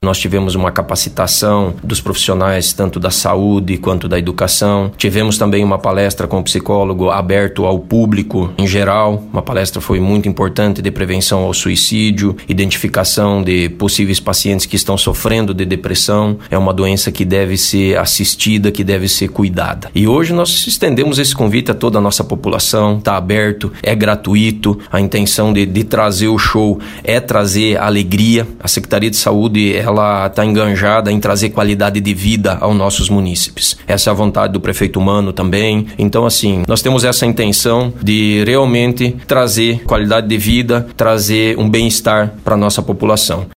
Nós tivemos uma capacitação dos profissionais tanto da saúde quanto da educação. Tivemos também uma palestra com o psicólogo aberto ao público em geral. Uma palestra foi muito importante de prevenção ao suicídio, identificação de possíveis pacientes que estão sofrendo de depressão. É uma doença que deve ser assistida, que deve ser cuidada. E hoje nós estendemos esse convite a toda a nossa população. Está aberto, é gratuito. A intenção de trazer o show é trazer alegria. A Secretaria de Saúde, ela está enganjada em trazer qualidade de vida aos nossos munícipes. Essa é a vontade do prefeito Mano também. Então, assim, nós temos essa intenção de realmente trazer qualidade de vida, trazer um bem-estar para a nossa população.